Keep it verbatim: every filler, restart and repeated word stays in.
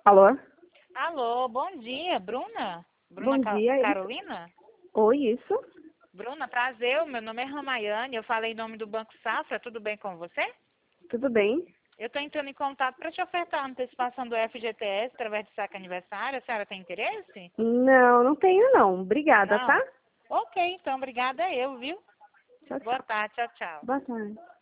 Alô? Alô, bom dia, Bruna? Bruna Bom Ca- dia. Carolina? Oi, isso? Bruna, prazer, meu nome é Ramayane, eu falei em nome do Banco Safra, tudo bem com você? Tudo bem? Eu estou entrando em contato para te ofertar a antecipação do F G T S através do saque aniversário, a senhora tem interesse? Não, não tenho não. Obrigada, tá? Não? Ok, então, obrigada eu, viu? Tchau, Boa tchau. tarde, tchau, tchau. Boa tarde.